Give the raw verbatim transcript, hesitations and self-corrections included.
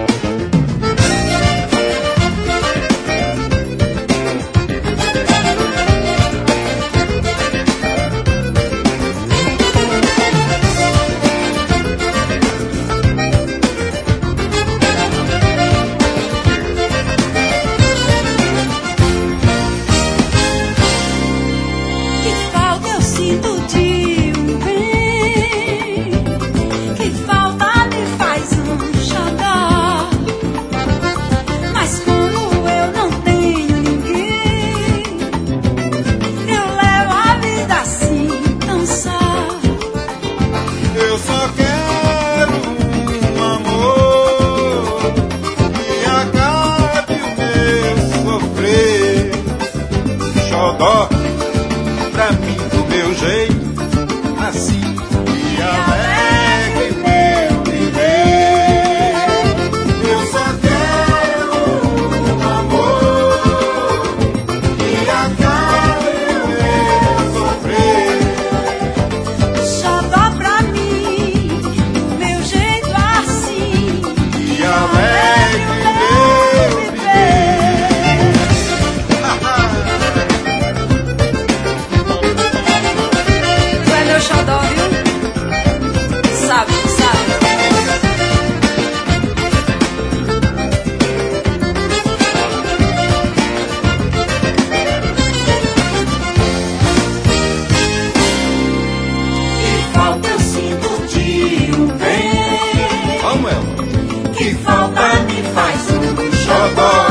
Xodó, pra mim do meu jeito, assim e alegre meu viver. Eu só quero um amor que acabe o meu sofrer. Xodó pra mim, do meu jeito assim E alegre meu viver. Tu é meu xodó, viu? Sabe, sabe. Que falta eu sinto de um bem. Vamos, Elma. Que falta me faz um xodó.